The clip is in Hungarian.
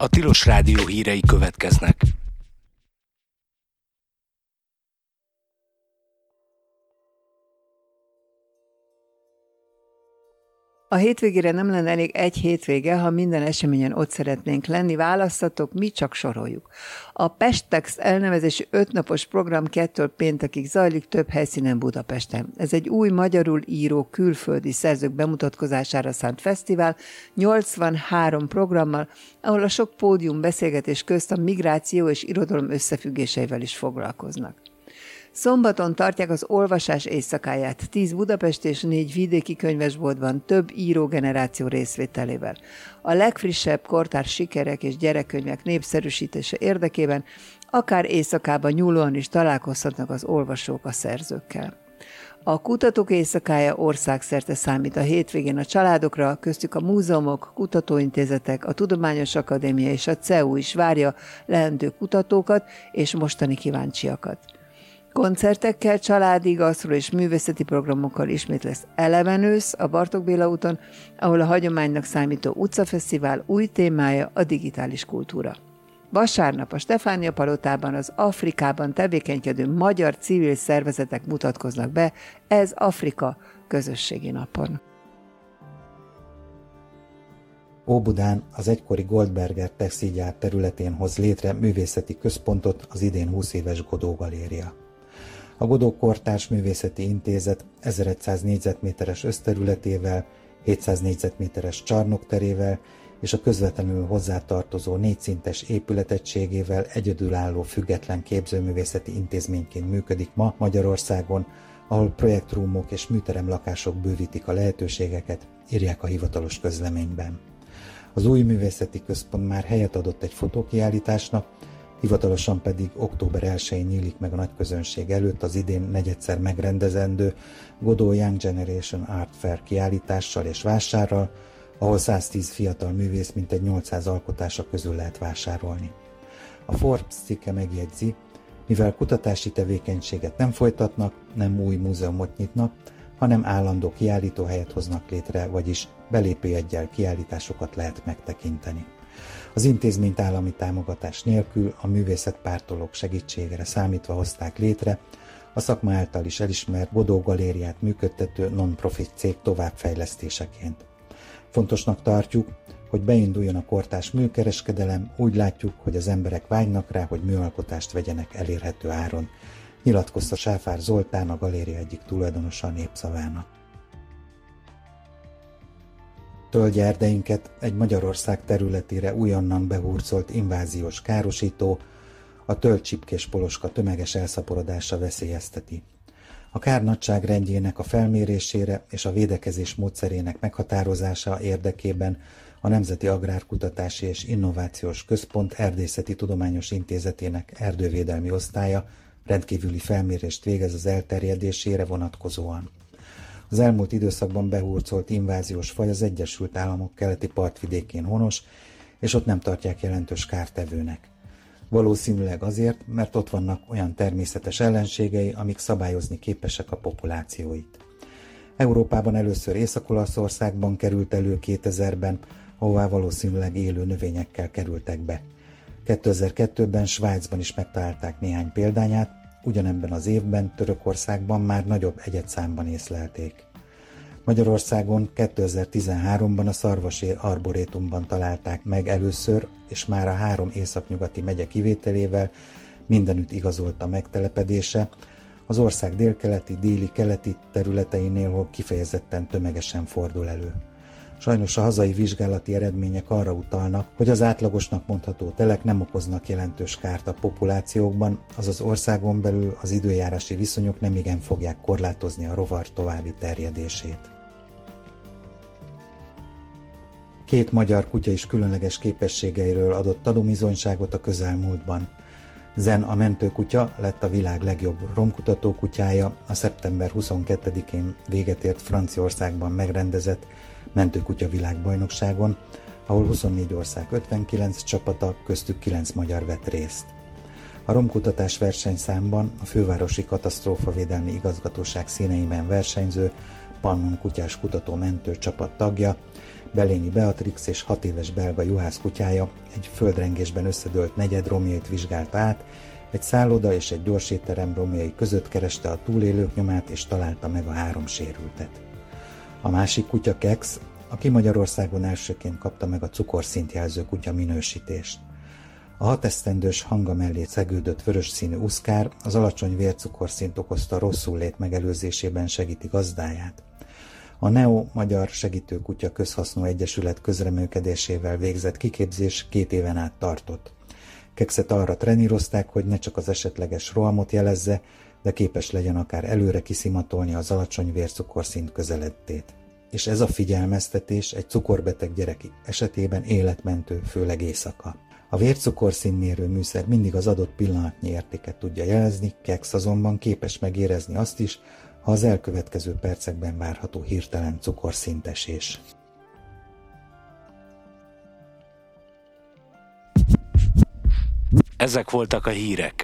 A Tilos Rádió hírei következnek. A hétvégére nem lenne elég egy hétvége, ha minden eseményen ott szeretnénk lenni. Választatok, mi csak soroljuk. A Pestex elnevezésű 5 napos program 2-től péntekig zajlik több helyszínen Budapesten. Ez egy új magyarul író külföldi szerzők bemutatkozására szánt fesztivál, 83 programmal, ahol a sok pódium beszélgetés közt a migráció és irodalom összefüggéseivel is foglalkoznak. Szombaton tartják az olvasás éjszakáját 10 budapesti és 4 vidéki könyvesboltban több írógeneráció részvételével. A legfrissebb kortárs sikerek és gyerekkönyvek népszerűsítése érdekében akár éjszakában nyúlóan is találkozhatnak az olvasók a szerzőkkel. A Kutatók Éjszakája országszerte számít a hétvégén a családokra, köztük a múzeumok, kutatóintézetek, a Tudományos Akadémia és a CEU is várja leendő kutatókat és mostani kíváncsiakat. Koncertekkel, családi, gasztro és művészeti programokkal ismét lesz Eleven ősz a Bartók Béla úton, ahol a hagyománynak számító utcafesztivál új témája a digitális kultúra. Vasárnap a Stefánia Palotában az Afrikában tevékenykedő magyar civil szervezetek mutatkoznak be, ez Afrika közösségi napon. Óbudán az egykori Goldberger textilgyár területén hoz létre művészeti központot az idén 20 éves Godó Galéria. A Godó Kortárs Művészeti Intézet 1100 négyzetméteres összterületével, 700 négyzetméteres csarnokterével és a közvetlenül hozzátartozó 4 szintes épületegységével egyedülálló független képzőművészeti intézményként működik ma Magyarországon, ahol projektrúmok és műteremlakások bővítik a lehetőségeket, írják a hivatalos közleményben. Az új művészeti központ már helyet adott egy fotókiállításnak, hivatalosan pedig október 1-én nyílik meg a nagyközönség előtt az idén negyedszer megrendezendő Godó Young Generation Art Fair kiállítással és vásárral, ahol 110 fiatal művész mintegy 800 alkotása közül lehet vásárolni. A Forbes cikke megjegyzi, mivel kutatási tevékenységet nem folytatnak, nem új múzeumot nyitnak, hanem állandó kiállítóhelyet hoznak létre, vagyis belépőjeggyel kiállításokat lehet megtekinteni. Az intézményt állami támogatás nélkül a művészetpártolók segítségére számítva hozták létre, a szakma által is elismert Godó Galériát működtető non-profit cég továbbfejlesztéseként. Fontosnak tartjuk, hogy beinduljon a kortárs műkereskedelem, úgy látjuk, hogy az emberek vágynak rá, hogy műalkotást vegyenek elérhető áron, nyilatkozta Sáfár Zoltán, a galéria egyik tulajdonosa a Népszavának. Tölgyerdeinket egy Magyarország területére újonnan behurcolt inváziós károsító, a tölgycsipkés poloska tömeges elszaporodása veszélyezteti. A kár nagyságrendjének a felmérésére és a védekezés módszerének meghatározása érdekében a Nemzeti Agrárkutatási és Innovációs Központ Erdészeti Tudományos Intézetének erdővédelmi osztálya rendkívüli felmérést végez az elterjedésére vonatkozóan. Az elmúlt időszakban behurcolt inváziós faj az Egyesült Államok keleti partvidékén honos, és ott nem tartják jelentős kártevőnek. Valószínűleg azért, mert ott vannak olyan természetes ellenségei, amik szabályozni képesek a populációit. Európában először Észak-Olaszországban került elő 2000-ben, ahová valószínűleg élő növényekkel kerültek be. 2002-ben Svájcban is megtalálták néhány példányát, ugyanebben az évben Törökországban már nagyobb egyedszámban észlelték. Magyarországon 2013-ban a Szarvasi Arborétumban találták meg először, és már a 3 északnyugati megye kivételével mindenütt igazolt a megtelepedése, az ország délkeleti, déli-keleti területeinél, hol kifejezetten tömegesen fordul elő. Sajnos a hazai vizsgálati eredmények arra utalnak, hogy az átlagosnak mondható telek nem okoznak jelentős kárt a populációkban, azaz országon belül az időjárási viszonyok nemigen fogják korlátozni a rovar további terjedését. 2 magyar kutya is különleges képességeiről adott tanúbizonyságot a közelmúltban. Zen a mentőkutya lett a világ legjobb romkutató kutyája a szeptember 22-én véget ért Franciaországban megrendezett mentőkutya világbajnokságon, ahol 24 ország 59 csapata, köztük 9 magyar vett részt. A romkutatás versenyszámban a fővárosi katasztrófavédelmi igazgatóság színeiben versenyző Pannon kutyás kutató mentő csapat tagja Belényi Beatrix és 6 éves belga juhász kutyája egy földrengésben összedőlt negyed romjait vizsgálta át, egy szálloda és egy gyorsétterem romjai között kereste a túlélők nyomát és találta meg a 3 sérültet. A másik kutya Kex, aki Magyarországon elsőként kapta meg a cukorszintjelző kutya minősítést. A 6 esztendős hanga mellé szegődött vörös színű uszkár az alacsony vércukorszint okozta rosszullét megelőzésében segíti gazdáját. A NEO Magyar Segítő Kutya Közhasznú Egyesület közreműködésével végzett kiképzés 2 éven át tartott. Kexet arra trenírozták, hogy ne csak az esetleges rohamot jelezze, de képes legyen akár előre kiszimatolni az alacsony vércukorszint közelettét. És ez a figyelmeztetés egy cukorbeteg gyerek esetében életmentő, főleg éjszaka. A vércukorszínmérő műszer mindig az adott pillanatnyi értéket tudja jelezni, Kex azonban képes megérezni azt is, ha az elkövetkező percekben várható hirtelen cukorszintesés. Ezek voltak a hírek.